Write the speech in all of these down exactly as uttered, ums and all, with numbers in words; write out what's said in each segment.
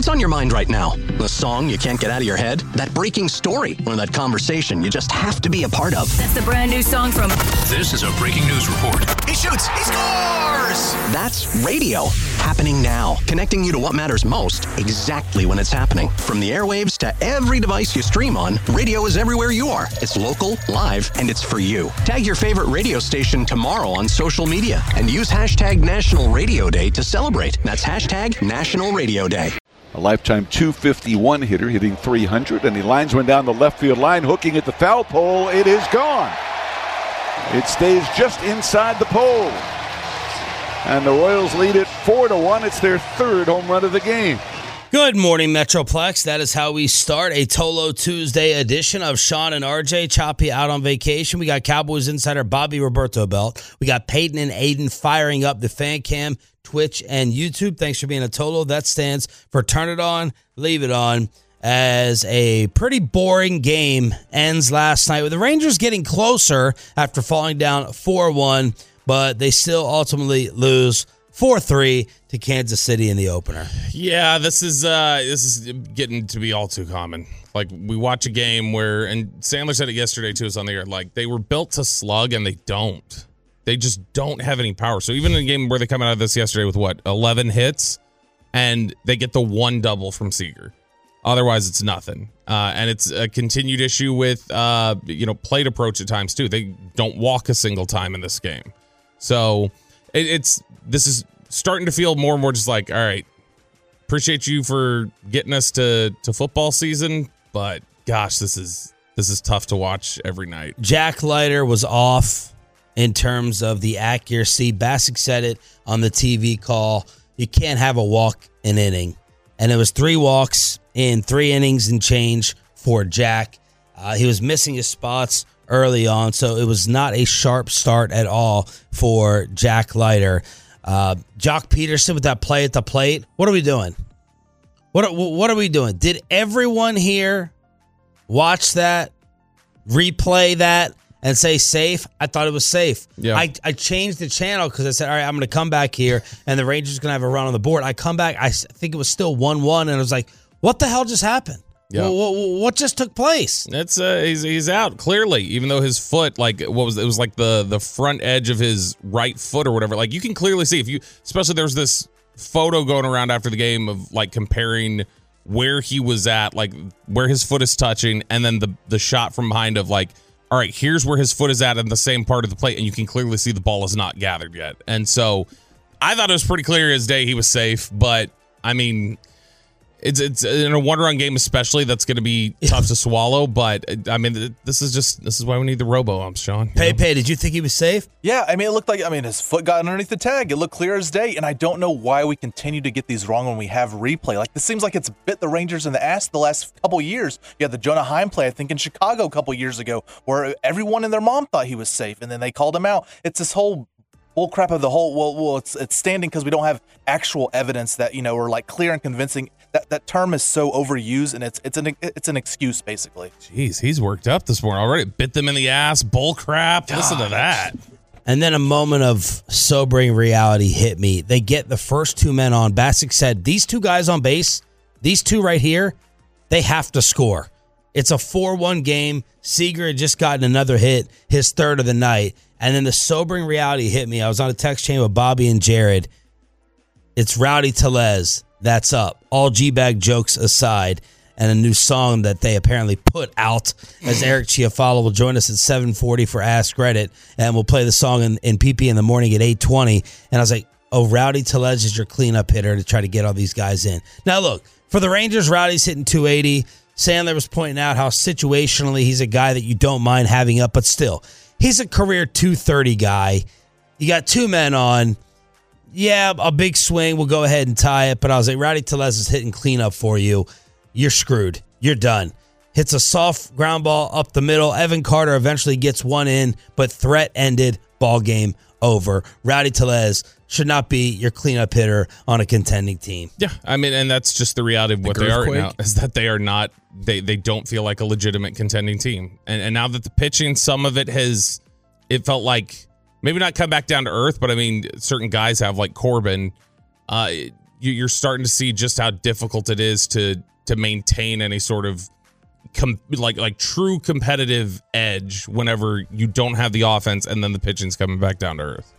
What's on your mind right now? The song you can't get out of your head? That breaking story? Or that conversation you just have to be a part of? That's the brand new song from... This is a breaking news report. He shoots! He scores! That's radio. Happening now. Connecting you to what matters most exactly when it's happening. From the airwaves to every device you stream on, radio is everywhere you are. It's local, live, and it's for you. Tag your favorite radio station tomorrow on social media and use hashtag National Radio Day to celebrate. That's hashtag National Radio Day. A lifetime two fifty-one hitter hitting three hundred, and he lines one down the left field line, hooking at the foul pole. It is gone. It stays just inside the pole. And the Royals lead it four to one. It's their third home run of the game. Good morning, Metroplex. That is how we start a Tolo Tuesday edition of Sean and R J. Choppy out on vacation. We got Cowboys insider Bobby Roberto Belt. We got Peyton and Aiden firing up the fan cam, Twitch, and YouTube. Thanks for being a Tolo. That stands for Turn It On, Leave It On. As a pretty boring game ends last night with the Rangers getting closer after falling down four one, but they still ultimately lose four three to Kansas City in the opener. Yeah, this is uh, this is getting to be all too common. Like, we watch a game where, and Sandler said it yesterday too, is on the air, like, they were built to slug and they don't. They just don't have any power. So even in a game where they come out of this yesterday with, what, eleven hits, and they get the one double from Seager. Otherwise, it's nothing. Uh, and it's a continued issue with, uh, you know, plate approach at times, too. They don't walk a single time in this game. So it, it's this is starting to feel more and more just like, all right, appreciate you for getting us to, to football season, but gosh, this is this is tough to watch every night. Jack Leiter was off in terms of the accuracy. Bassick said it on the T V call. You can't have a walk an inning. And it was three walks in three innings and change for Jack. Uh, he was missing his spots early on, so it was not a sharp start at all for Jack Leiter. Uh, Jock Peterson with that play at the plate. What are we doing? What what are we doing? Did everyone here watch that, replay that, and say safe? I thought it was safe. Yeah. I, I changed the channel because I said, all right, I'm going to come back here, and the Rangers are going to have a run on the board. I come back, I think it was still one one, and I was like, what the hell just happened? Yeah. What, what, what just took place? It's uh, he's he's out clearly, even though his foot, like, what was it? It was like the the front edge of his right foot or whatever. Like, you can clearly see if you, especially there was this photo going around after the game of like comparing where he was at, like where his foot is touching, and then the the shot from behind of like, all right, here's where his foot is at in the same part of the plate, and you can clearly see the ball is not gathered yet. And so I thought it was pretty clear his day he was safe, but I mean, it's it's in a one-run game especially, that's going to be tough to swallow. But I mean, this is just this is why we need the robo-umps, Sean. Pepe, did you think he was safe? Yeah, I mean, it looked like, I mean, his foot got underneath the tag. It looked clear as day, and I don't know why we continue to get these wrong when we have replay. Like, this seems like it's bit the Rangers in the ass the last couple years. You had the Jonah Heim play, I think, in Chicago a couple years ago, where everyone and their mom thought he was safe, and then they called him out. It's this whole bull crap of the whole, well, well it's it's standing because we don't have actual evidence that, you know, or like clear and convincing. That that term is so overused, and it's it's an it's an excuse, basically. Jeez, he's worked up this morning already. Bit them in the ass, bull crap. God. Listen to that. And then a moment of sobering reality hit me. They get the first two men on. Bassick said, these two guys on base, these two right here, they have to score. It's a four one game. Seager had just gotten another hit, his third of the night. And then the sobering reality hit me. I was on a text chain with Bobby and Jared. It's Rowdy Tellez. That's up. All G-Bag jokes aside, and a new song that they apparently put out, as Eric Chiafalo will join us at seven forty for Ask Reddit, and we'll play the song in, in P P in the morning at eight twenty. And I was like, oh, Rowdy Tellez is your cleanup hitter to try to get all these guys in. Now, look, for the Rangers, Rowdy's hitting two eighty. Sandler was pointing out how situationally he's a guy that you don't mind having up, but still, he's a career two thirty guy. You got two men on. Yeah, a big swing. We'll go ahead and tie it. But I was like, Rowdy Tellez is hitting cleanup for you. You're screwed. You're done. Hits a soft ground ball up the middle. Evan Carter eventually gets one in, but threat ended. Ball game over. Rowdy Tellez should not be your cleanup hitter on a contending team. Yeah, I mean, and that's just the reality of The what they are right Groovquake? now, is that they are not, they they don't feel like a legitimate contending team. And and now that the pitching, some of it has, it felt like, maybe not come back down to earth, but I mean, certain guys have, like Corbin. Uh, you- you're starting to see just how difficult it is to to maintain any sort of com- like like true competitive edge whenever you don't have the offense and then the pitching's coming back down to earth.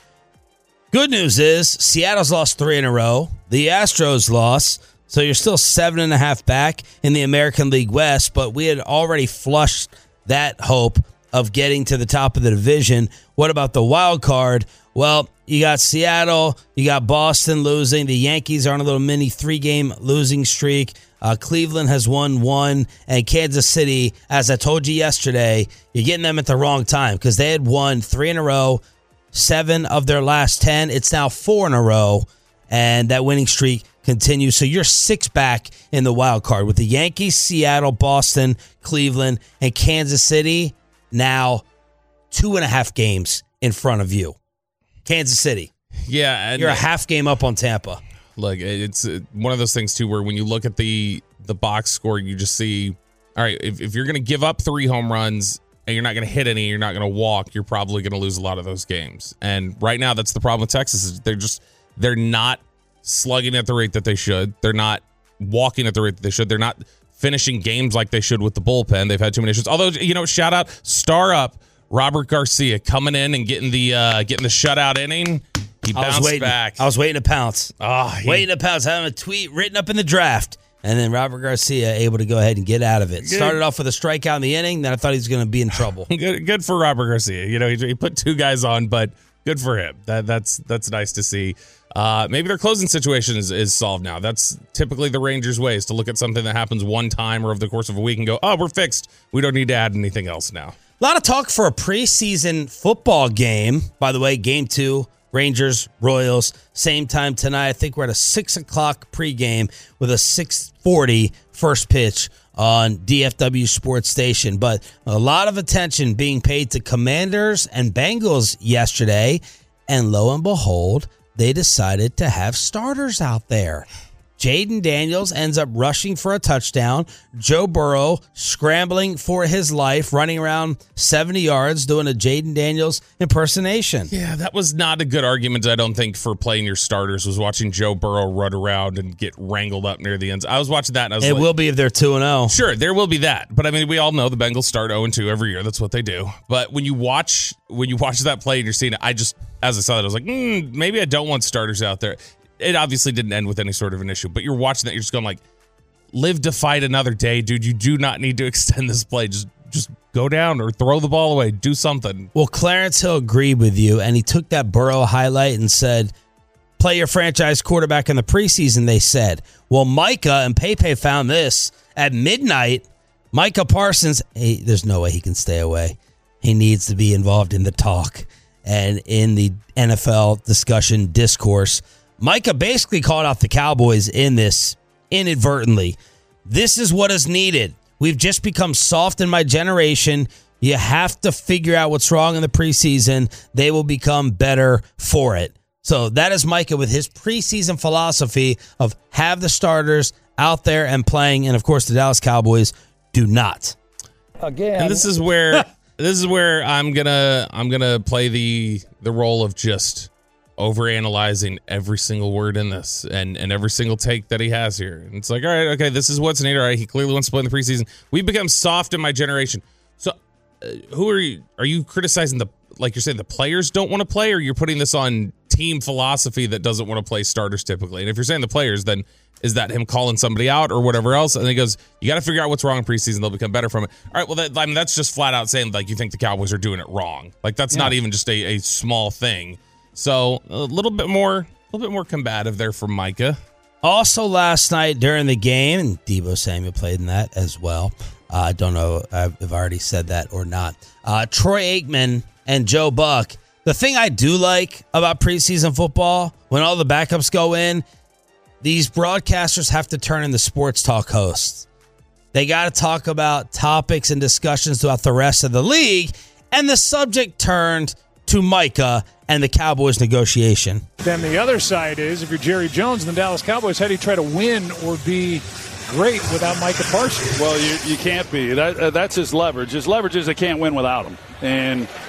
Good news is Seattle's lost three in a row. The Astros lost, so you're still seven and a half back in the American League West, but we had already flushed that hope of getting to the top of the division. What about the wild card? Well, you got Seattle, you got Boston losing. The Yankees are on a little mini three-game losing streak. Uh, Cleveland has won one, and Kansas City, as I told you yesterday, you're getting them at the wrong time because they had won three in a row, seven of their last ten. It's now four in a row, and that winning streak continues. So you're six back in the wild card with the Yankees, Seattle, Boston, Cleveland, and Kansas City now two and a half games in front of you. Kansas City. Yeah. And you're a half game up on Tampa. Like, it's one of those things, too, where when you look at the the box score, you just see, all right, if, if you're going to give up three home runs and you're not going to hit any, you're not going to walk, you're probably going to lose a lot of those games. And right now, that's the problem with Texas is they're just, they're not slugging at the rate that they should. They're not walking at the rate that they should. They're not finishing games like they should with the bullpen. They've had too many issues. Although, you know, shout out, star up, Robert Garcia coming in and getting the uh, getting the shutout inning. He bounced I was waiting, back. I was waiting to pounce. Oh, he, waiting to pounce. Having a tweet written up in the draft. And then Robert Garcia able to go ahead and get out of it. Good. Started off with a strikeout in the inning. Then I thought he was going to be in trouble. good, good for Robert Garcia. You know, he, he put two guys on, but good for him. That that's that's nice to see. Uh, maybe their closing situation is, is solved now. That's typically the Rangers' way, is to look at something that happens one time or over the course of a week and go, oh, we're fixed. We don't need to add anything else now. A lot of talk for a preseason football game. By the way, game two, Rangers, Royals, same time tonight. I think we're at a six o'clock pregame with a six forty first pitch on D F W Sports Station. But a lot of attention being paid to Commanders and Bengals yesterday. And lo and behold, they decided to have starters out there. Jaden Daniels ends up rushing for a touchdown. Joe Burrow scrambling for his life, running around seventy yards, doing a Jaden Daniels impersonation. Yeah, that was not a good argument, I don't think, for playing your starters, was watching Joe Burrow run around and get wrangled up near the ends. I was watching that, and I was it like... will be if they're two and oh. Sure, there will be that. But, I mean, we all know the Bengals start oh and two every year. That's what they do. But when you watch when you watch that play and you're seeing it, I just, as I saw that, I was like, mm, maybe I don't want starters out there. It obviously didn't end with any sort of an issue, but you're watching that, you're just going like, live to fight another day, dude. You do not need to extend this play. Just just go down or throw the ball away. Do something. Well, Clarence Hill agreed with you, and he took that Burrow highlight and said, play your franchise quarterback in the preseason, they said. Well, Micah and Pepe found this at midnight. Micah Parsons, hey, there's no way he can stay away. He needs to be involved in the talk and in the N F L discussion discourse. Micah basically called out the Cowboys in this inadvertently. This is what is needed. We've just become soft in my generation. You have to figure out what's wrong in the preseason. They will become better for it. So that is Micah with his preseason philosophy of have the starters out there and playing. And, of course, the Dallas Cowboys do not. Again. And this is where this is where I'm gonna I'm gonna play the the role of just overanalyzing every single word in this and, and every single take that he has here. And it's like, all right, okay, this is what's needed. All right, he clearly wants to play in the preseason. We've become soft in my generation. So uh, who are you? Are you criticizing the, like you're saying, the players don't want to play, or you're putting this on team philosophy that doesn't want to play starters typically? And if you're saying the players, then is that him calling somebody out or whatever else? And he goes, you got to figure out what's wrong in preseason. They'll become better from it. All right, well, that, I mean, that's just flat out saying, like, you think the Cowboys are doing it wrong. Like, that's yeah. not even just a, a small thing. So a little bit more, a little bit more combative there from Micah. Also last night during the game, and Deebo Samuel played in that as well. Uh, I don't know if I've already said that or not. Uh, Troy Aikman and Joe Buck. The thing I do like about preseason football, when all the backups go in, these broadcasters have to turn into sports talk hosts. They got to talk about topics and discussions throughout the rest of the league, and the subject turned to Micah and the Cowboys negotiation. Then the other side is, if you're Jerry Jones and the Dallas Cowboys, how do you try to win or be great without Micah Parsons? Well, you you can't be. That uh, that's his leverage. His leverage is they can't win without him. And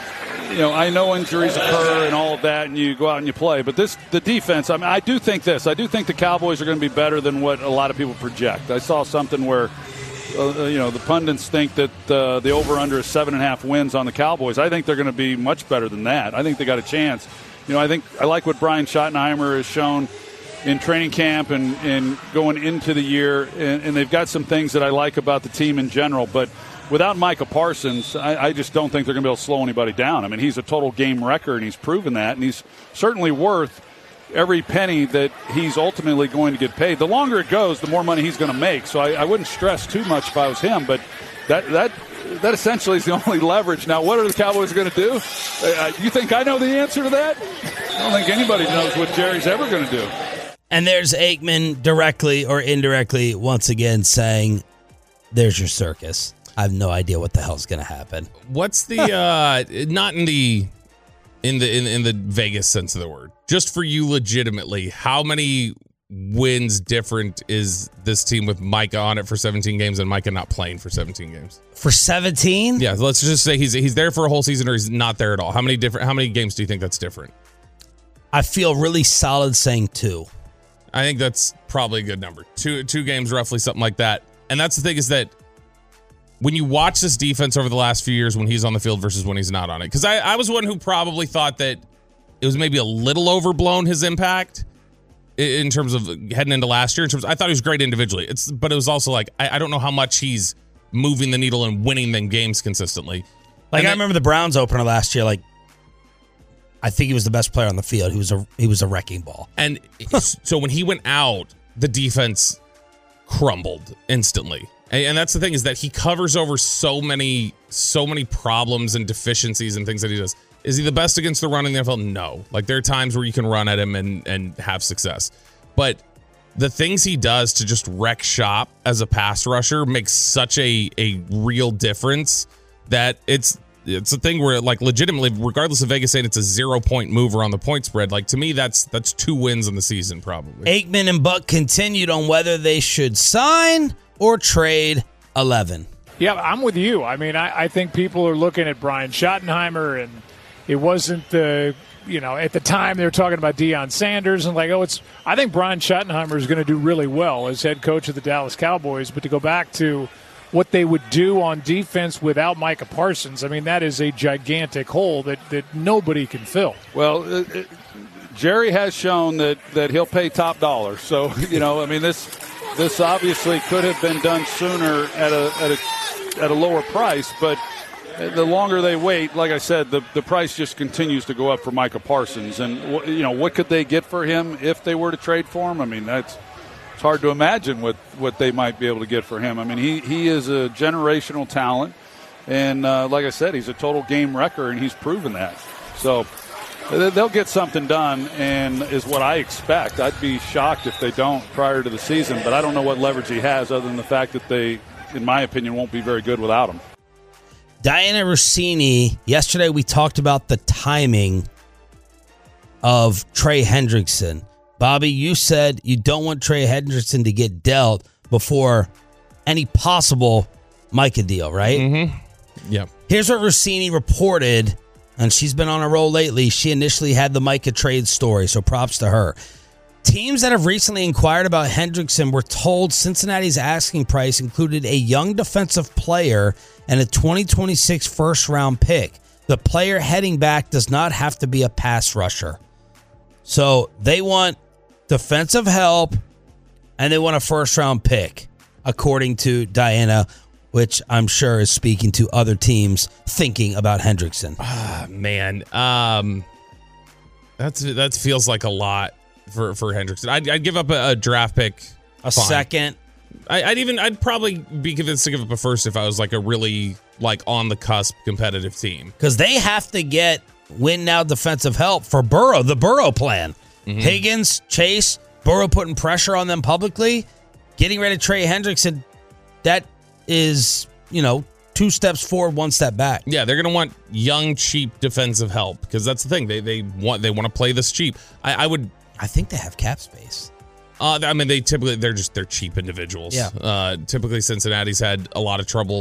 you know, I know injuries occur and all of that, and you go out and you play. But this, the defense, I mean, I do think this. I do think the Cowboys are going to be better than what a lot of people project. I saw something where, uh, you know, the pundits think that uh, the over-under is seven and a half wins on the Cowboys. I think they're going to be much better than that. I think they got a chance. You know, I think I like what Brian Schottenheimer has shown in training camp and, and going into the year, and, and they've got some things that I like about the team in general. But without Micah Parsons, I, I just don't think they're going to be able to slow anybody down. I mean, he's a total game wrecker, and he's proven that, and he's certainly worth every penny that he's ultimately going to get paid. The longer it goes, the more money he's going to make. So I, I wouldn't stress too much if I was him, but that that that essentially is the only leverage. Now, what are the Cowboys going to do? Uh, you think I know the answer to that? I don't think anybody knows what Jerry's ever going to do. And there's Aikman directly or indirectly once again saying, there's your circus. I have no idea what the hell's going to happen. What's the uh not in the in the in, in the Vegas sense of the word. Just for you legitimately, how many wins different is this team with Micah on it for seventeen games and Micah not playing for seventeen games? For seventeen? Yeah, let's just say he's he's there for a whole season or he's not there at all. How many different how many games do you think that's different? I feel really solid saying two. I think that's probably a good number. Two two games roughly, something like that. And that's the thing is that when you watch this defense over the last few years when he's on the field versus when he's not on it, because I, I was one who probably thought that it was maybe a little overblown, his impact, in terms of heading into last year. In terms of, I thought he was great individually, It's but it was also like, I, I don't know how much he's moving the needle and winning them games consistently. Like, and I then, remember the Browns opener last year, like, I think he was the best player on the field. He was a he was a wrecking ball. And so when he went out, the defense crumbled instantly. And, and that's the thing is that he covers over so many so many problems and deficiencies and things that he does. Is he the best against the run in the N F L? No. Like, there are times where you can run at him and and have success. But the things he does to just wreck shop as a pass rusher makes such a a real difference that it's It's a thing where, like, legitimately, regardless of Vegas saying it's a zero-point mover on the point spread, like, to me, that's that's two wins in the season, probably. Aikman and Buck continued on whether they should sign or trade eleven. Yeah, I'm with you. I mean, I, I think people are looking at Brian Schottenheimer, and it wasn't the, you know, at the time they were talking about Deion Sanders, and like, oh, it's, I think Brian Schottenheimer is going to do really well as head coach of the Dallas Cowboys, but to go back to what they would do on defense without Micah Parsons, I mean, that is a gigantic hole that, that nobody can fill. Well, it, it, Jerry has shown that, that he'll pay top dollar. So, you know, I mean, this this obviously could have been done sooner at a at a, at a lower price, but the longer they wait, like I said, the, the price just continues to go up for Micah Parsons. And, you know, what could they get for him if they were to trade for him? I mean, that's it's hard to imagine what, what they might be able to get for him. I mean, he, he is a generational talent, and uh, like I said, he's a total game wrecker, and he's proven that. So they'll get something done, and is what I expect. I'd be shocked if they don't prior to the season, but I don't know what leverage he has other than the fact that they, in my opinion, won't be very good without him. Diana Rossini, yesterday we talked about the timing of Trey Hendrickson. Bobby, you said you don't want Trey Hendrickson to get dealt before any possible Micah deal, right? Mm-hmm. Yeah. Here's what Rossini reported, and she's been on a roll lately. She initially had the Micah trade story, so props to her. Teams that have recently inquired about Hendrickson were told Cincinnati's asking price included a young defensive player and a twenty twenty-six first-round pick. The player heading back does not have to be a pass rusher. So they want defensive help, and they want a first-round pick, according to Diana, which I'm sure is speaking to other teams thinking about Hendrickson. Ah, man. Um, that's that feels like a lot for, for Hendrickson. I'd, I'd give up a, a draft pick. A Fine. second. I, I'd even, I'd probably be convinced to give up a first if I was like a really, like, on-the-cusp competitive team. Because they have to get win-now defensive help for Burrow, the Burrow plan. Mm-hmm. Higgins, Chase, Burrow putting pressure on them publicly, getting rid of Trey Hendrickson, that is, you know, two steps forward, one step back. Yeah, they're going to want young, cheap defensive help because that's the thing. They they want they want to play this cheap. I, I would. I think they have cap space. Uh, I mean, they typically they're just they're cheap individuals. Yeah. Uh, typically, Cincinnati's had a lot of trouble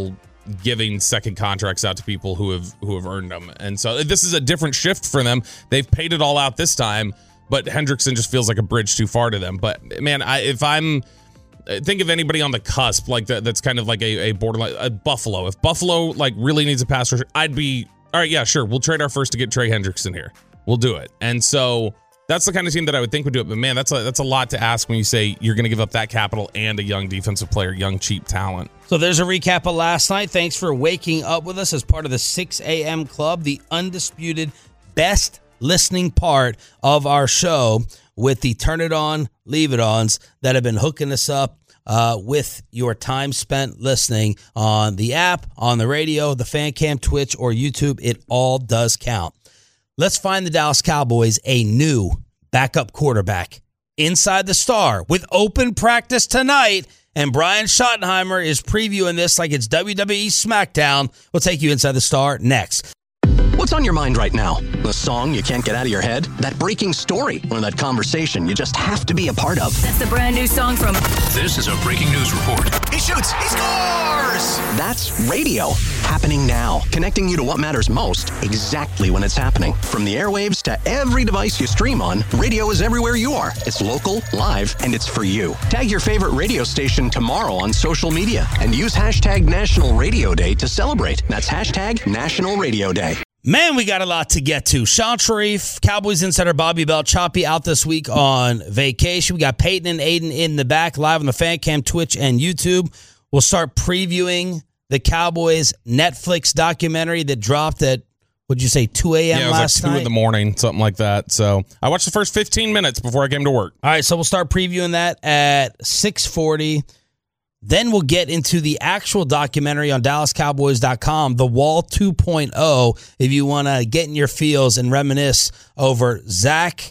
giving second contracts out to people who have who have earned them. And so this is a different shift for them. They've paid it all out this time, but Hendrickson just feels like a bridge too far to them. But man, I, if I'm think of anybody on the cusp like that, that's kind of like a, a borderline a Buffalo. If Buffalo like really needs a pass rusher, I'd be all right. Yeah, sure, we'll trade our first to get Trey Hendrickson here. We'll do it. And so that's the kind of team that I would think would do it. But man, that's a, that's a lot to ask when you say you're going to give up that capital and a young defensive player, young, cheap talent. So there's a recap of last night. Thanks for waking up with us as part of the six a.m. Club, the undisputed best listening part of our show with the Turn It On, Leave It Ons that have been hooking us up uh, with your time spent listening on the app, on the radio, the Fan Cam, Twitch, or YouTube. It all does count. Let's find the Dallas Cowboys a new backup quarterback inside the Star with open practice tonight. And Brian Schottenheimer is previewing this like it's W W E SmackDown. We'll take you inside the Star next. What's on your mind right now? The song you can't get out of your head? That breaking story? Or that conversation you just have to be a part of? That's the brand new song from... This is a breaking news report. He shoots! He scores! That's radio. Happening now. Connecting you to what matters most exactly when it's happening. From the airwaves to every device you stream on, radio is everywhere you are. It's local, live, and it's for you. Tag your favorite radio station tomorrow on social media and use hashtag National Radio Day to celebrate. That's hashtag National Radio Day. Man, we got a lot to get to. Sean Sharif, Cowboys insider Bobby Bell, Choppy out this week on vacation. We got Peyton and Aiden in the back, live on the Fan Cam, Twitch, and YouTube. We'll start previewing the Cowboys Netflix documentary that dropped at, what'd you say, two a.m. yeah, it was last like two night? in the morning, something like that. So I watched the first fifteen minutes before I came to work. All right, so we'll start previewing that at six forty. Then we'll get into the actual documentary on Dallas Cowboys dot com, The Wall two point oh, if you want to get in your feels and reminisce over Zach,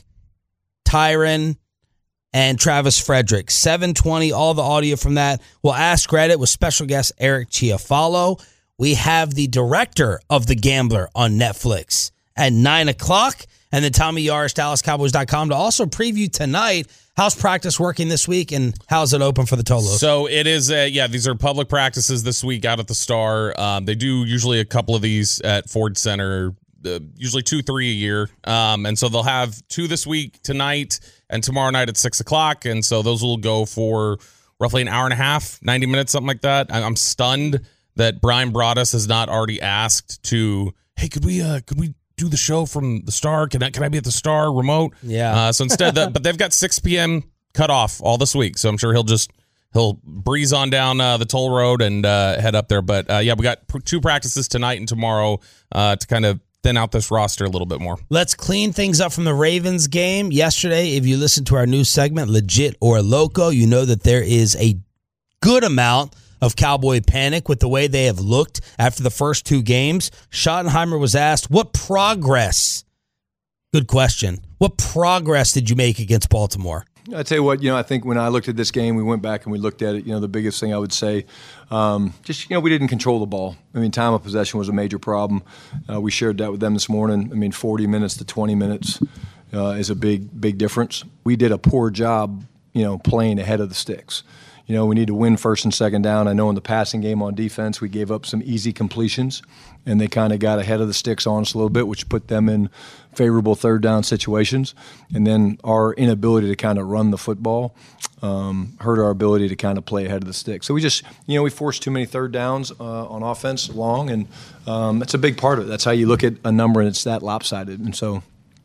Tyron, and Travis Frederick. seven twenty, all the audio from that. We'll ask Reddit with special guest Eric Chiafalo. We have the director of The Gambler on Netflix at nine o'clock. And then Tommy Yaris, Dallas Cowboys dot com, to also preview tonight. How's practice working this week, and how's it open for the Tolos? So it is, uh, yeah, these are public practices this week out at the Star. Um, they do usually a couple of these at Ford Center, uh, usually two, three a year. Um, and so they'll have two this week, tonight, and tomorrow night at six o'clock. And so those will go for roughly an hour and a half, ninety minutes, something like that. I'm stunned that Brian Broaddus has not already asked to, hey, could we, uh, could we, do the show from the Star? Can I can I be at the Star remote? Yeah. Uh, so instead, the, but they've got six p.m. cut off all this week. So I'm sure he'll just he'll breeze on down uh, the toll road and uh, head up there. But uh, yeah, we got pr- two practices tonight and tomorrow uh, to kind of thin out this roster a little bit more. Let's clean things up from the Ravens game yesterday. If you listen to our news segment, Legit or Loco, you know that there is a good amount of Cowboy panic with the way they have looked after the first two games. Schottenheimer was asked, what progress, good question, what progress did you make against Baltimore? I tell you what, you know, I think when I looked at this game, we went back and we looked at it, you know, the biggest thing I would say, um, just, you know, we didn't control the ball. I mean, time of possession was a major problem. Uh, we shared that with them this morning. I mean, forty minutes to twenty minutes uh, is a big, big difference. We did a poor job, you know, playing ahead of the sticks. You know, we need to win first and second down. I know in the passing game on defense, we gave up some easy completions, and they kind of got ahead of the sticks on us a little bit, which put them in favorable third down situations. And then our inability to kind of run the football um, hurt our ability to kind of play ahead of the sticks. So we just, you know, we forced too many third downs uh, on offense long, and um, that's a big part of it. That's how you look at a number, and it's that lopsided. And so,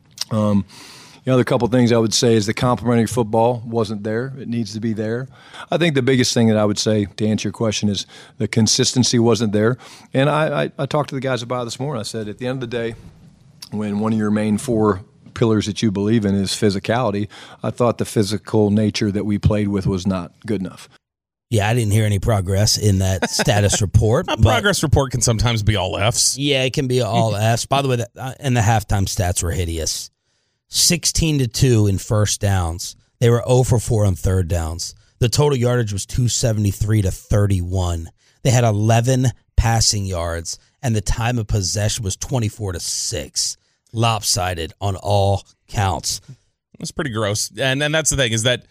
um, the other couple things I would say is the complementary football wasn't there. It needs to be there. I think the biggest thing that I would say, to answer your question, is the consistency wasn't there. And I, I, I talked to the guys about it this morning. I said, at the end of the day, when one of your main four pillars that you believe in is physicality, I thought the physical nature that we played with was not good enough. Yeah, I didn't hear any progress in that status report. A progress report can sometimes be all Fs. Yeah, it can be all Fs. By the way, that, uh, and the halftime stats were hideous. sixteen to two in first downs. They were zero for four on third downs. The total yardage was two seventy-three to thirty-one. They had eleven passing yards, and the time of possession was twenty-four to six. Lopsided on all counts. That's pretty gross. And then that's the thing, is that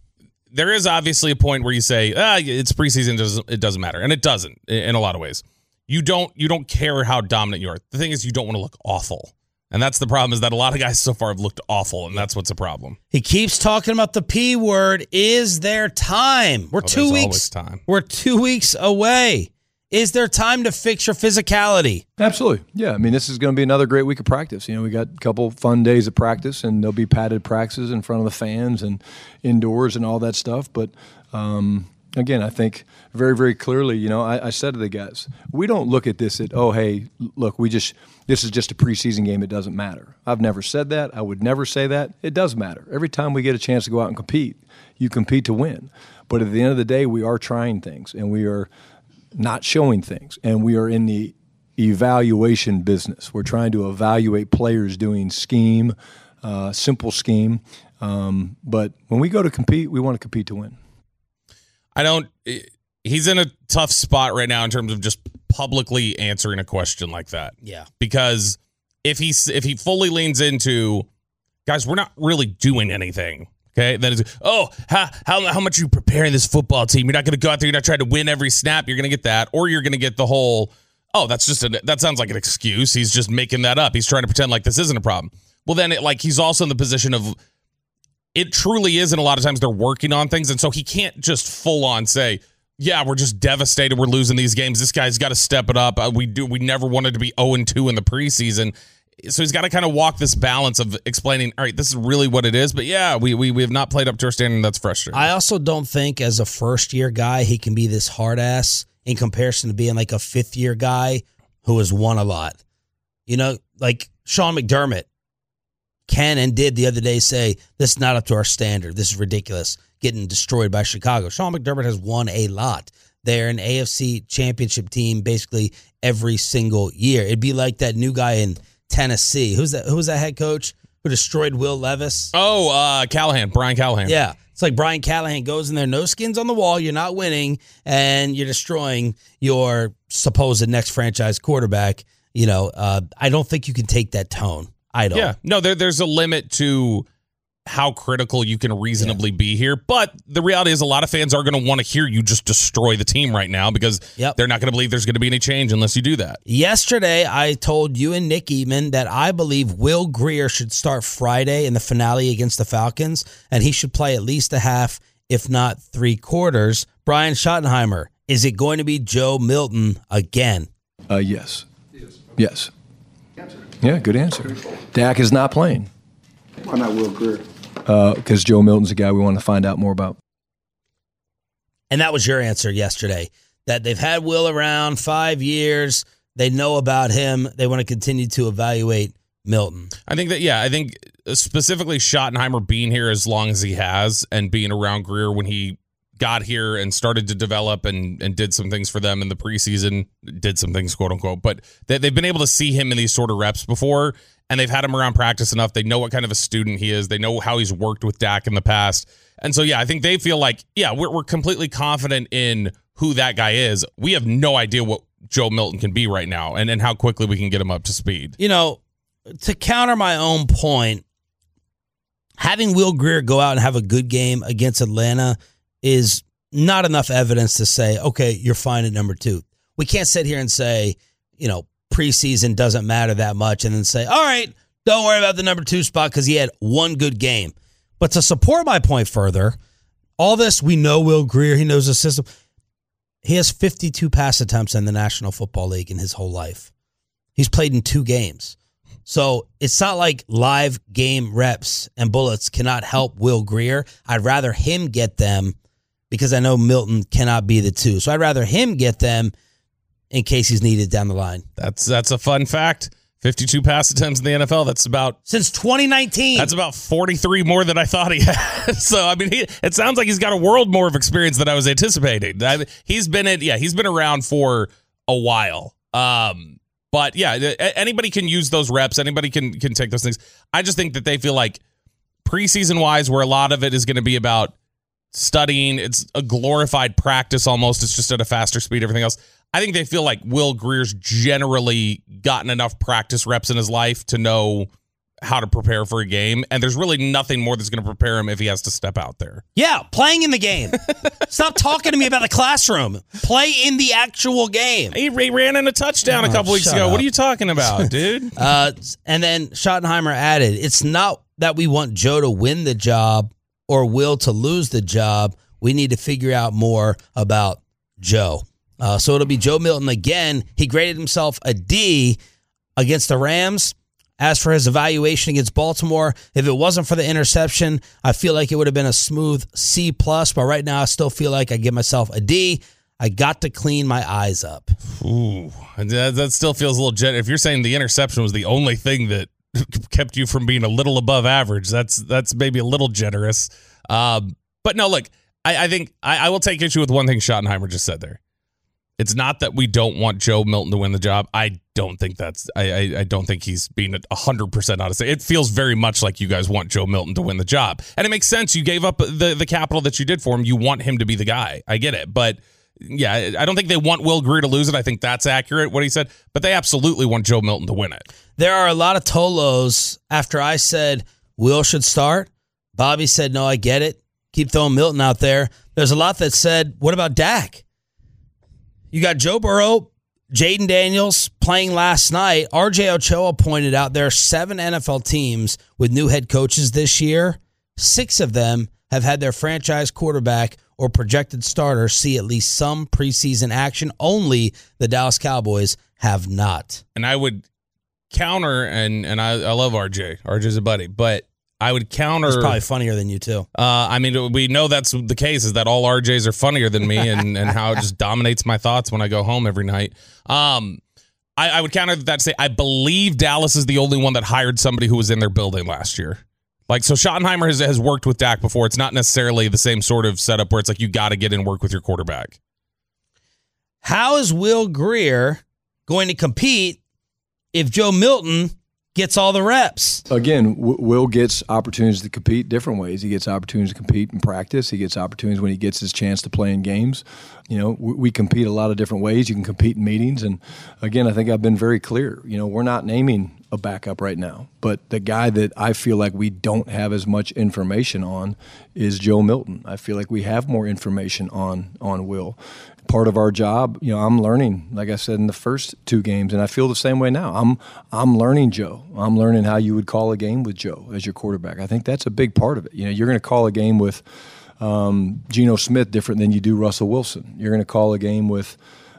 there is obviously a point where you say, ah, it's preseason, it doesn't, it doesn't matter. And it doesn't in a lot of ways. you don't you don't care how dominant you are. The thing is, you don't want to look awful. And that's the problem, is that a lot of guys so far have looked awful, and that's what's a problem. He keeps talking about the P word. Is there time? We're Oh, two there's weeks. always time. We're two weeks away. Is there time to fix your physicality? Absolutely. Yeah. I mean, this is going to be another great week of practice. You know, we got a couple fun days of practice, and there'll be padded practices in front of the fans and indoors and all that stuff. But, um, again, I think very, very clearly, you know, I, I said to the guys, we don't look at this at, oh, hey, look, we just, this is just a preseason game. It doesn't matter. I've never said that. I would never say that. It does matter. Every time we get a chance to go out and compete, you compete to win. But at the end of the day, we are trying things, and we are not showing things. And we are in the evaluation business. We're trying to evaluate players doing scheme, uh, simple scheme. Um, but when we go to compete, we want to compete to win. I don't. He's in a tough spot right now in terms of just publicly answering a question like that. Yeah. Because if he if he fully leans into, guys, we're not really doing anything. Okay, then it's, oh, how, how how much are you preparing this football team? You're not going to go out there. You're not trying to win every snap. You're going to get that, or you're going to get the whole, oh, that's just a, that sounds like an excuse. He's just making that up. He's trying to pretend like this isn't a problem. Well, then it, like he's also in the position of, it truly is, and a lot of times they're working on things, and so he can't just full on say, yeah, we're just devastated. We're losing these games. This guy's got to step it up. Uh, we do. We never wanted to be oh and two in the preseason. So he's got to kind of walk this balance of explaining, all right, this is really what it is. But yeah, we we, we have not played up to our standard, and that's frustrating. I also don't think as a first-year guy he can be this hard-ass in comparison to being like a fifth-year guy who has won a lot. You know, like Sean McDermott can and did the other day say, this is not up to our standard. This is ridiculous. Getting destroyed by Chicago. Sean McDermott has won a lot. They're an A F C championship team basically every single year. It'd be like that new guy in Tennessee. Who's that? Who was that head coach who destroyed Will Levis? Oh, uh, Callahan, Brian Callahan. Yeah. It's like Brian Callahan goes in there, no skins on the wall, you're not winning, and you're destroying your supposed next franchise quarterback. You know, uh, I don't think you can take that tone. I don't. Yeah. No, there, there's a limit to how critical you can reasonably yeah. be here. But the reality is a lot of fans are going to want to hear you just destroy the team right now because yep. they're not going to believe there's going to be any change unless you do that. Yesterday, I told you and Nick Eatman that I believe Will Grier should start Friday in the finale against the Falcons, and he should play at least a half, if not three quarters. Brian Schottenheimer, is it going to be Joe Milton again? Uh, yes. Yes. Yeah, good answer. Dak is not playing. Why not Will Grier? Because uh, Joe Milton's a guy we want to find out more about. And that was your answer yesterday, that they've had Will around five years. They know about him. They want to continue to evaluate Milton. I think that, yeah, I think specifically Schottenheimer being here as long as he has and being around Grier when he got here and started to develop and, and did some things for them in the preseason, did some things, quote unquote, but they, they've been able to see him in these sort of reps before. And they've had him around practice enough. They know what kind of a student he is. They know how he's worked with Dak in the past. And so, yeah, I think they feel like, yeah, we're, we're completely confident in who that guy is. We have no idea what Joe Milton can be right now and, and how quickly we can get him up to speed. You know, to counter my own point, having Will Grier go out and have a good game against Atlanta is not enough evidence to say, okay, you're fine at number two. We can't sit here and say, you know, preseason doesn't matter that much and then say, all right, don't worry about the number two spot because he had one good game. But to support my point further, all this, we know Will Grier, he knows the system. He has fifty-two pass attempts in the National Football League in his whole life. He's played in two games. So it's not like live game reps and bullets cannot help Will Grier. I'd rather him get them because I know Milton cannot be the two. So I'd rather him get them in case he's needed down the line. That's that's a fun fact. fifty-two pass attempts in the N F L. That's about since twenty nineteen. That's about forty-three more than I thought he had. So I mean, he, it sounds like he's got a world more of experience than I was anticipating. I, he's been in, yeah, he's been around for a while. Um, but yeah, anybody can use those reps. Anybody can can take those things. I just think that they feel like preseason wise, where a lot of it is going to be about studying. It's a glorified practice almost. It's just at a faster speed. Everything else. I think they feel like Will Grier's generally gotten enough practice reps in his life to know how to prepare for a game, and there's really nothing more that's going to prepare him if he has to step out there. Yeah, playing in the game. Stop talking to me about the classroom. Play in the actual game. He, he ran in a touchdown oh, a couple weeks ago. Up. What are you talking about, dude? uh, and then Schottenheimer added, it's not that we want Joe to win the job or Will to lose the job. We need to figure out more about Joe. Uh, so it'll be Joe Milton again. He graded himself a D against the Rams. As for his evaluation against Baltimore, if it wasn't for the interception, I feel like it would have been a smooth C plus. But right now, I still feel like I give myself a D. I got to clean my eyes up. Ooh, that, that still feels a little jet. If you're saying the interception was the only thing that kept you from being a little above average, that's that's maybe a little generous. Um, but no, look, I, I think I, I will take issue with one thing Schottenheimer just said there. It's not that we don't want Joe Milton to win the job. I don't think that's. I I, I don't think he's being a hundred percent honest. It feels very much like you guys want Joe Milton to win the job, and it makes sense. You gave up the the capital that you did for him. You want him to be the guy. I get it, but yeah, I don't think they want Will Grier to lose it. I think that's accurate what he said, but they absolutely want Joe Milton to win it. There are a lot of Tolos after I said Will should start. Bobby said no, I get it. Keep throwing Milton out there. There's a lot that said, what about Dak? You got Joe Burrow, Jaden Daniels playing last night. R J Ochoa pointed out there are seven N F L teams with new head coaches this year. Six of them have had their franchise quarterback or projected starter see at least some preseason action. Only the Dallas Cowboys have not. And I would counter, and, and I, I love R J. R J's a buddy, but I would counter. He's probably funnier than you, too. Uh, I mean, we know that's the case, is that all R Js are funnier than me, and, and how it just dominates my thoughts when I go home every night. Um, I, I would counter that to say I believe Dallas is the only one that hired somebody who was in their building last year. Like, so Schottenheimer has, has worked with Dak before. It's not necessarily the same sort of setup where it's like you got to get in and work with your quarterback. How is Will Grier going to compete if Joe Milton gets all the reps? Again, Will gets opportunities to compete different ways. He gets opportunities to compete in practice. He gets opportunities when he gets his chance to play in games. You know, we, we compete a lot of different ways. You can compete in meetings. And again, I think I've been very clear. You know, we're not naming a backup right now. But the guy that I feel like we don't have as much information on is Joe Milton. I feel like we have more information on on Will. Part of our job, you know, I'm learning, like I said in the first two games, and I feel the same way now. I'm I'm learning Joe. I'm learning how you would call a game with Joe as your quarterback. I think that's a big part of it. You know, you're going to call a game with um, Geno Smith different than you do Russell Wilson. You're going to call a game with,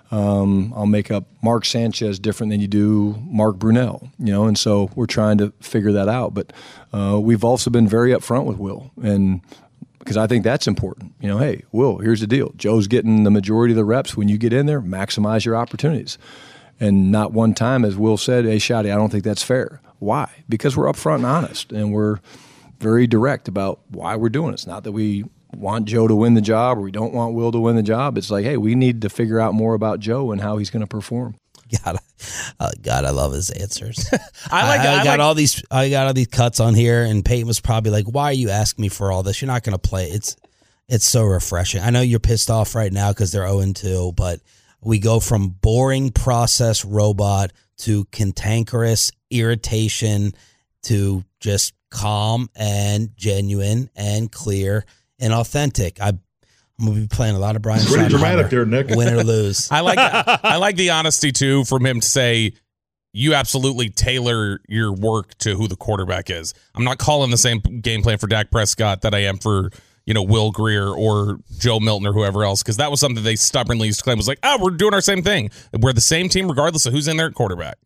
um, I'll make up Mark Sanchez different than you do Mark Brunell. You know, and so we're trying to figure that out. But uh, we've also been very upfront with Will, and because I think that's important. You know, hey, Will, here's the deal. Joe's getting the majority of the reps. When you get in there, maximize your opportunities. And not one time, as Will said, hey, Shotty, I don't think that's fair. Why? Because we're upfront and honest, and we're very direct about why we're doing it. It's not that we want Joe to win the job or we don't want Will to win the job. It's like, hey, we need to figure out more about Joe and how he's going to perform. God, uh, God, I love his answers. I like. I, I, I got like, all these. I got all these cuts on here, and Peyton was probably like, "Why are you asking me for all this? You're not going to play." It's, it's so refreshing. I know you're pissed off right now because they're zero and two, but we go from boring process robot to cantankerous irritation to just calm and genuine and clear and authentic. I. I'm gonna be playing a lot of Brian. It's pretty dramatic there, Nick. Win or lose. I like I like the honesty too from him to say you absolutely tailor your work to who the quarterback is. I'm not calling the same game plan for Dak Prescott that I am for, you know, Will Grier or Joe Milton or whoever else, because that was something they stubbornly used to claim was like, oh, we're doing our same thing. We're the same team regardless of who's in there at quarterback.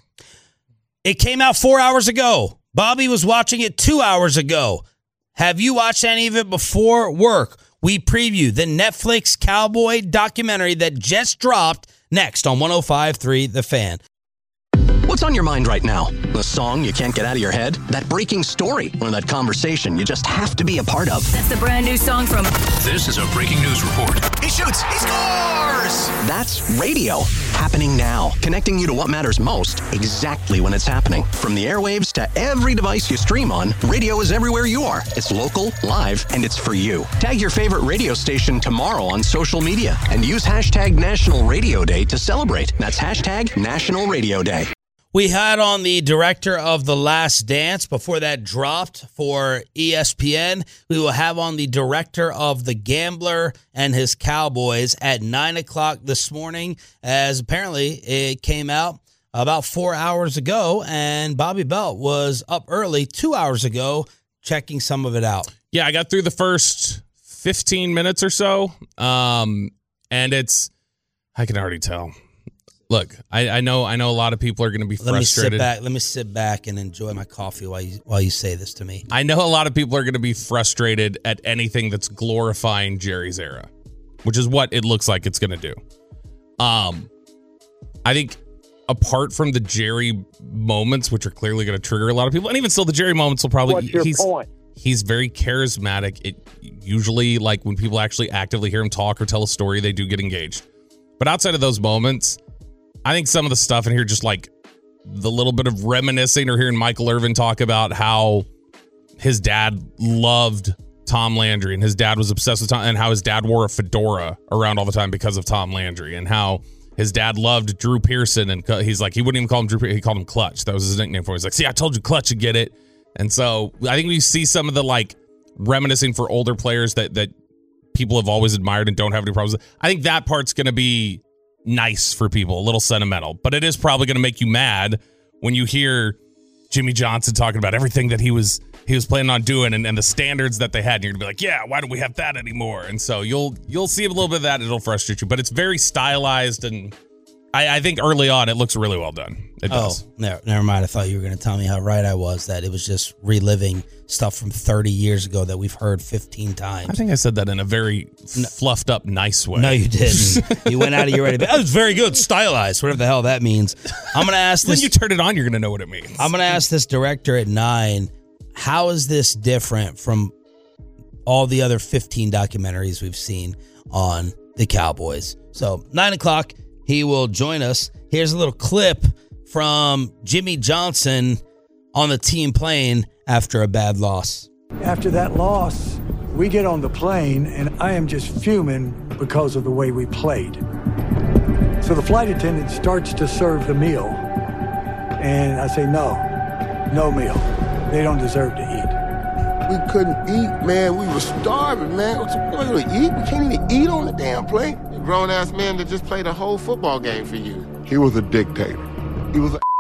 It came out four hours ago. Bobby was watching it two hours ago. Have you watched any of it before work? We preview the Netflix Cowboy documentary that just dropped next on one oh five point three The Fan. What's on your mind right now? The song you can't get out of your head? That breaking story? Or that conversation you just have to be a part of? That's the brand new song from... This is a breaking news report. He shoots! He scores! That's radio. Happening now. Connecting you to what matters most, exactly when it's happening. From the airwaves to every device you stream on, radio is everywhere you are. It's local, live, and it's for you. Tag your favorite radio station tomorrow on social media and use hashtag National Radio Day to celebrate. That's hashtag National Radio Day. We had on the director of The Last Dance before that dropped for E S P N. We will have on the director of The Gambler and his Cowboys at nine o'clock this morning, as apparently it came out about four hours ago, and Bobby Belt was up early two hours ago checking some of it out. Yeah, I got through the first fifteen minutes or so, um, and it's, I can already tell. Look, I, I know I know a lot of people are going to be frustrated. Let me sit back. Let me sit back and enjoy my coffee while you while you say this to me. I know a lot of people are going to be frustrated at anything that's glorifying Jerry's era, which is what it looks like it's going to do. Um, I think apart from the Jerry moments, which are clearly going to trigger a lot of people, and even still, the Jerry moments will probably. What's your he's, point? He's very charismatic. It usually, like when people actually actively hear him talk or tell a story, they do get engaged. But outside of those moments, I think some of the stuff in here, just like the little bit of reminiscing or hearing Michael Irvin talk about how his dad loved Tom Landry and his dad was obsessed with Tom, and how his dad wore a fedora around all the time because of Tom Landry, and how his dad loved Drew Pearson, and he's like, he wouldn't even call him Drew Pearson, he called him Clutch. That was his nickname for him. He's like, see, I told you Clutch, you get it. And so I think we see some of the like reminiscing for older players that that people have always admired and don't have any problems with. I think that part's going to be nice for people, a little sentimental, but it is probably going to make you mad when you hear Jimmy Johnson talking about everything that he was he was planning on doing and, and the standards that they had, and you're gonna be like, yeah, why don't we have that anymore? And so you'll you'll see a little bit of that. It'll frustrate you, but it's very stylized, and I, I think early on it looks really well done. It does. Oh, never, never mind. I thought you were going to tell me how right I was, that it was just reliving stuff from thirty years ago that we've heard fifteen times. I think I said that in a very no, fluffed up, nice way. No, you didn't. You went out of your way to be, that was very good, stylized, whatever the hell that means. I'm going to ask this. When you turn it on, you're going to know what it means. I'm going to ask this director at nine, how is this different from all the other fifteen documentaries we've seen on the Cowboys? So, nine o'clock, he will join us. Here's a little clip from Jimmy Johnson on the team plane after a bad loss. After that loss, we get on the plane, and I am just fuming because of the way we played. So the flight attendant starts to serve the meal, and I say, no, no meal. They don't deserve to eat. We couldn't eat, man. We were starving, man. What's the point of eat? We can't even eat on the damn plane. A grown-ass man that just played a whole football game for you. He was a dictator. He was a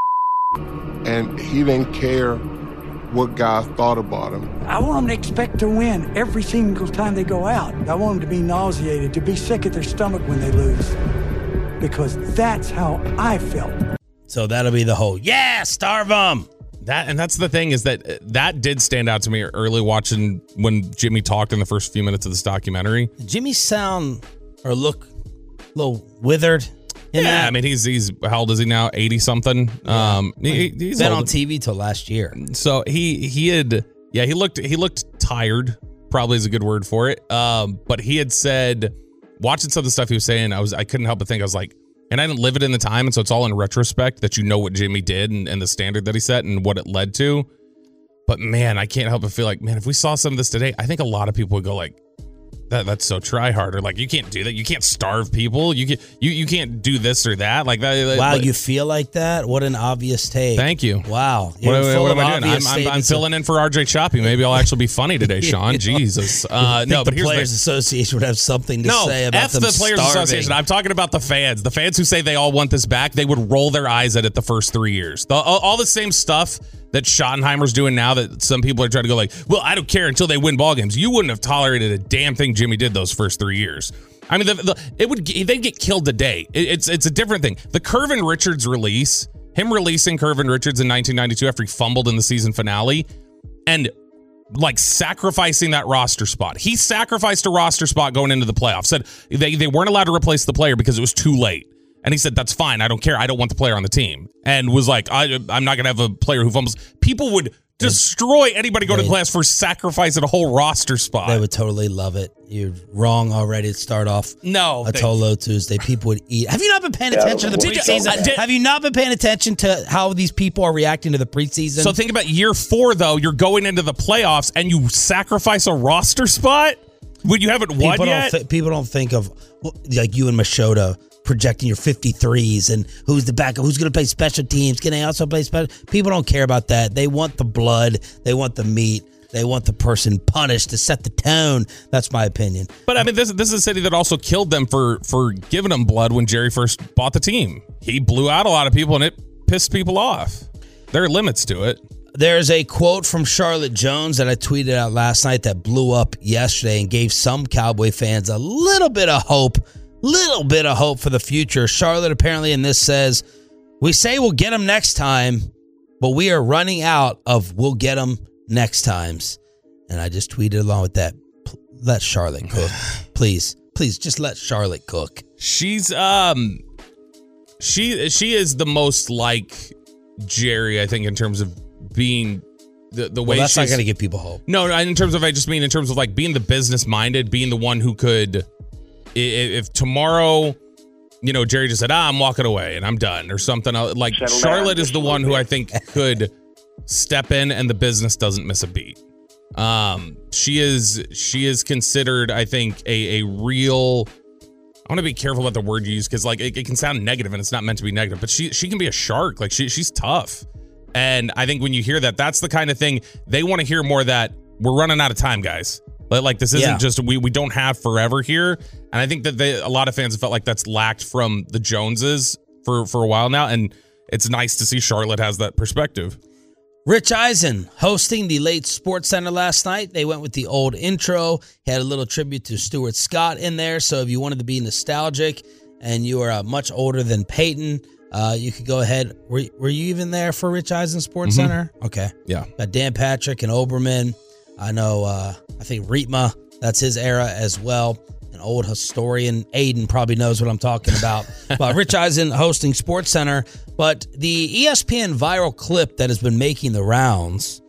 and he didn't care what guys thought about him. I want them to expect to win every single time they go out. I want them to be nauseated, to be sick at their stomach when they lose, because that's how I felt. So that'll be the whole, yeah, starve them. That, and that's the thing, is that that did stand out to me early watching when Jimmy talked in the first few minutes of this documentary. Did Jimmy sound or look a little withered? Yeah, that? I mean, he's he's how old is he now? eighty something. Yeah. Um, he, he's been old. on T V till last year. So he he had yeah he looked he looked tired. Probably is a good word for it. Um, but he had said, watching some of the stuff he was saying, I was I couldn't help but think, I was like, and I didn't live it in the time, and so it's all in retrospect that you know what Jimmy did and, and the standard that he set and what it led to. But man, I can't help but feel like, man, if we saw some of this today, I think a lot of people would go like, That that's so try hard, or like, you can't do that. You can't starve people. You can you you can't do this or that. Like that. Wow, like, you feel like that? What an obvious take. Thank you. Wow. What, what, what am I doing? I'm, I'm, I'm filling in for R J Choppy. Maybe I'll actually be funny today, Sean. Jesus. Uh, no, but the here's Players the, Association would have something to no, say about F them the Players starving. Association. I'm talking about the fans. The fans who say they all want this back. They would roll their eyes at it the first three years. The, all, all the same stuff that Schottenheimer's doing now, that some people are trying to go like, well, I don't care until they win ball games. You wouldn't have tolerated a damn thing Jimmy did those first three years. I mean, the, the, it would they'd get killed today. It, it's it's a different thing. The Curvin Richards release, him releasing Curvin Richards in nineteen ninety-two after he fumbled in the season finale, and like sacrificing that roster spot. He sacrificed a roster spot going into the playoffs. Said they, they weren't allowed to replace the player because it was too late. And he said, that's fine. I don't care. I don't want the player on the team. And was like, I, I'm not going to have a player who fumbles. People would destroy anybody going to the playoffs for sacrificing a whole roster spot. They would totally love it. You're wrong already to start off no, a Tolo Tuesday. People would eat. Have you not been paying attention to the preseason? Did, Have you not been paying attention to how these people are reacting to the preseason? So think about year four, though. You're going into the playoffs and you sacrifice a roster spot when you haven't won people yet? Don't th- people don't think of, like you and Machota, projecting your fifty-threes and who's the backup, who's going to play special teams. Can they also play special? People don't care about that. They want the blood. They want the meat. They want the person punished to set the tone. That's my opinion. But I mean, this this is a city that also killed them for for giving them blood when Jerry first bought the team. He blew out a lot of people, and it pissed people off. There are limits to it. There's a quote from Charlotte Jones that I tweeted out last night that blew up yesterday and gave some Cowboy fans a little bit of hope, little bit of hope for the future. Charlotte apparently in this says, "We say we'll get them next time, but we are running out of we'll get them next times." And I just tweeted along with that, let Charlotte cook. Please, please just let Charlotte cook. She's, um, she, she is the most like Jerry, I think, in terms of being the, the way well, that's she's not going to give people hope. No, in terms of, I just mean in terms of like being the business minded, being the one who could, if, if tomorrow, you know, Jerry just said, ah, I'm walking away and I'm done or something. Like Settle Charlotte down is the one who I think could step in and the business doesn't miss a beat. Um, she is, she is considered, I think, a, a real, I want to be careful about the word you use because like it, it can sound negative and it's not meant to be negative, but she, she can be a shark. Like she, she's tough. And I think when you hear that, that's the kind of thing they want to hear more, that we're running out of time, guys. Like, like this isn't Yeah. just, we, we don't have forever here. And I think that they, a lot of fans have felt like that's lacked from the Joneses for, for a while now. And it's nice to see Charlotte has that perspective. Rich Eisen hosting the late Sports Center last night. They went with the old intro. He had a little tribute to Stuart Scott in there. So if you wanted to be nostalgic and you are uh, much older than Peyton, uh, you could go ahead. Were, were you even there for Rich Eisen Sports Mm-hmm. Center? Okay. Yeah. Got Dan Patrick and Oberman. I know, uh, I think Rietma, that's his era as well. An old historian. Aiden probably knows what I'm talking about. But Rich Eisen hosting Sports Center. But the E S P N viral clip that has been making the rounds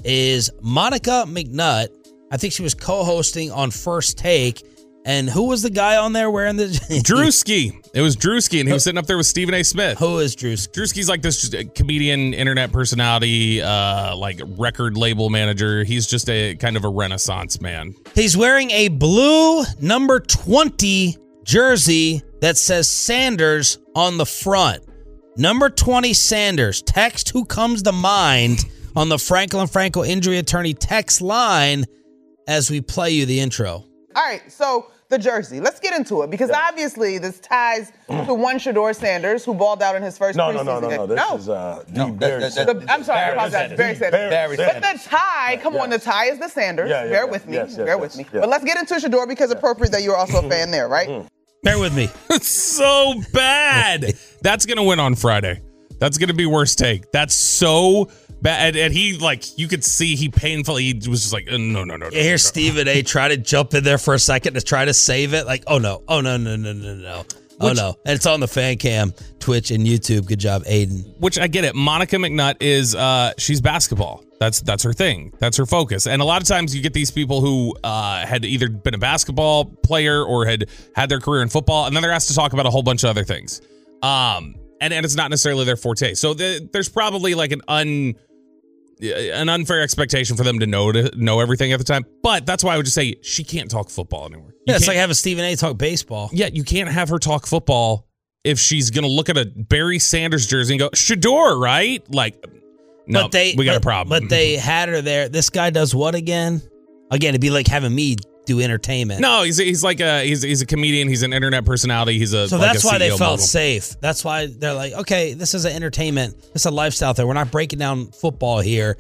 is Monica McNutt. I think she was co-hosting on First Take. And who was the guy on there wearing the... Drewski. It was Drewski, and he was sitting up there with Stephen A. Smith. Who is Drewski? Drewski's like this comedian, internet personality, uh, like record label manager. He's just a kind of a renaissance man. He's wearing a blue number twenty jersey that says Sanders on the front. Number twenty Sanders. Text who comes to mind on the Franklin Franco injury attorney text line as we play you the intro. All right, so the jersey. Let's get into it because obviously this ties to one Shador Sanders who balled out in his first No, preseason no, no, no, game. no. This is uh, D. No, Barry that- that- Sanders. the- I'm sorry, I apologize. Barry Sanders. Barry But Sanders. the tie, come on, the tie is the Sanders. Yeah, yeah, Bear yeah. with me. Yes, yes, Bear yes, with me. yeah. But let's get into Shador because appropriate that you're also a fan there, right? Bear with me. It's so bad. That's going to win on Friday. That's going to be worst take. That's so bad. And, and he, like, you could see he painfully, he was just like, uh, no, no, no, no. You hear no. Stephen A. try to jump in there for a second to try to save it. Like, oh no, oh no, no, no, no, no. Oh Which- no. And it's on the fan cam, Twitch, and YouTube. Good job, Aiden. Which I get it. Monica McNutt is, uh, she's basketball. That's that's her thing. That's her focus. And a lot of times you get these people who uh, had either been a basketball player or had had their career in football, and then they're asked to talk about a whole bunch of other things. Um, and, and it's not necessarily their forte. So the, there's probably like an un an unfair expectation for them to know to know everything at the time. But that's why I would just say she can't talk football anymore. You Yeah, it's can't- like having Stephen A. talk baseball. Yeah, you can't have her talk football if she's going to look at a Barry Sanders jersey and go, Shador, right? Like, no, but they, we got but, a problem. But they had her there. This guy does what again? Again, it'd be like having me do entertainment. No, he's he's like a he's he's a comedian. He's an internet personality. He's a So like that's a why they C E O felt mogul. safe. That's why they're like, okay, this is an entertainment. This is a lifestyle thing. We're not breaking down football here.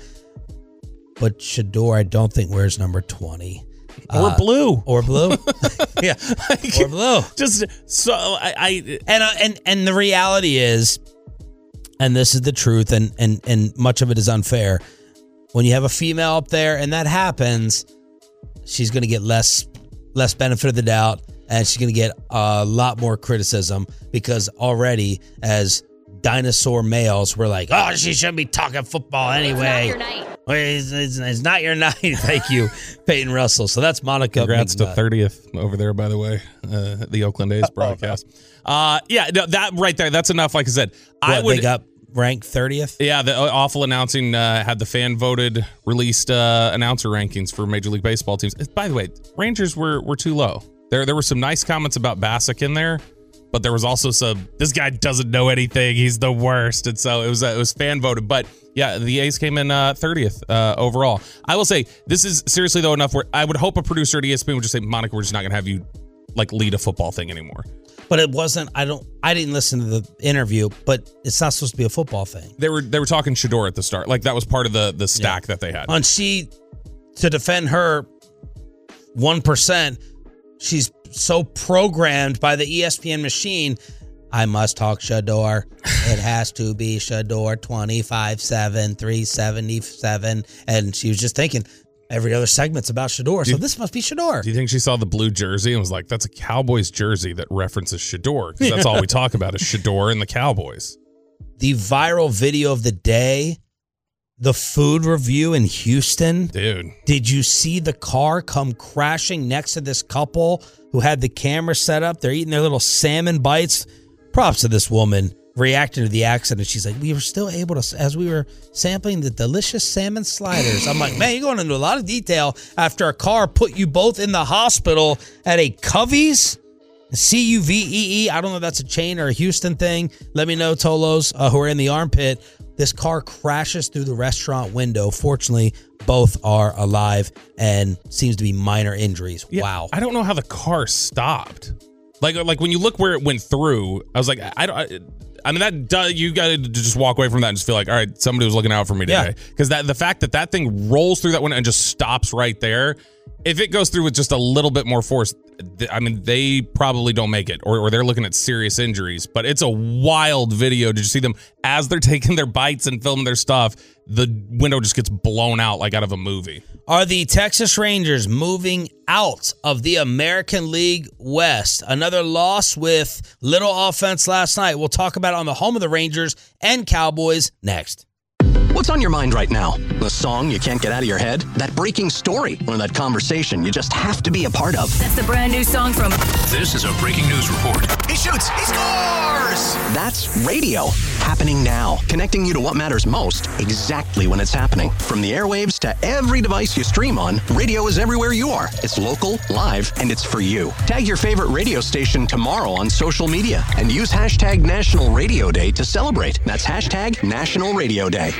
But Shador, I don't think wears number twenty. Or Uh, blue. Or blue. yeah. Or blue. Just so I, I and uh, and and the reality is, and this is the truth, and and and much of it is unfair. When you have a female up there and that happens, she's going to get less less benefit of the doubt, and she's going to get a lot more criticism because already as dinosaur males, we're like, oh, she shouldn't be talking football anyway. It's not your night. Well, It's, it's, it's not your night. Thank you, Peyton Russell. So that's Monica. Congrats to McNutt. thirtieth over there, by the way, uh, the Oakland A's broadcast. Uh, yeah, no, that right there, that's enough. Like I said, I What, would. they got ranked thirtieth. Yeah, the awful announcing uh, had the fan voted released uh, announcer rankings for Major League Baseball teams. By the way, Rangers were were too low. There there were some nice comments about Bassick in there, but there was also some, this guy doesn't know anything. He's the worst. And so it was, uh, it was fan voted. But yeah, the A's came in uh, thirtieth uh, overall. I will say, this is seriously though enough where I would hope a producer at E S P N would just say, Monica, we're just not going to have you like lead a football thing anymore. But it wasn't, I don't, I didn't listen to the interview, but it's not supposed to be a football thing. They were, they were talking Shedeur at the start. Like that was part of the, the stack Yeah. that they had. And she, to defend her one percent, she's so programmed by the E S P N machine. I must talk Shedeur. It has to be Shedeur twenty-five seven, three seventy-seven. And she was just thinking, every other segment's about Shedeur, so you, this must be Shedeur. Do you think she saw the blue jersey and was like, that's a Cowboys jersey that references Shedeur? Because that's all we talk about is Shedeur and the Cowboys. The viral video of the day, the food review in Houston. Dude. Did you see the car come crashing next to this couple who had the camera set up? They're eating their little salmon bites. Props to this woman reacting to the accident. She's like, we were still able to, as we were sampling the delicious salmon sliders. I'm like, man, you're going into a lot of detail after a car put you both in the hospital at a Covey's, C U V E E. I don't know if that's a chain or a Houston thing. Let me know, Tolos, uh, who are in the armpit. This car crashes through the restaurant window. Fortunately, both are alive and seems to be minor injuries. Yeah, wow. I don't know how the car stopped. Like, like when you look where it went through, I was like, I don't. I, I mean, that does, you got to just walk away from that and just feel like, all right, somebody was looking out for me today. Because that the fact that that thing rolls through that window and just stops right there, if it goes through with just a little bit more force, th- I mean, they probably don't make it, or, or they're looking at serious injuries. But it's a wild video. Did you see them as they're taking their bites and filming their stuff? The window just gets blown out like out of a movie. Are the Texas Rangers moving out of the American League West? Another loss with little offense last night. We'll talk about it on the home of the Rangers and Cowboys next. What's on your mind right now? The song you can't get out of your head? That breaking story? Or that conversation you just have to be a part of? That's the brand new song from. This is a breaking news report. He shoots! He scores! That's radio. Happening now. Connecting you to what matters most exactly when it's happening. From the airwaves to every device you stream on, radio is everywhere you are. It's local, live, and it's for you. Tag your favorite radio station tomorrow on social media and use hashtag National Radio Day to celebrate. That's hashtag National Radio Day.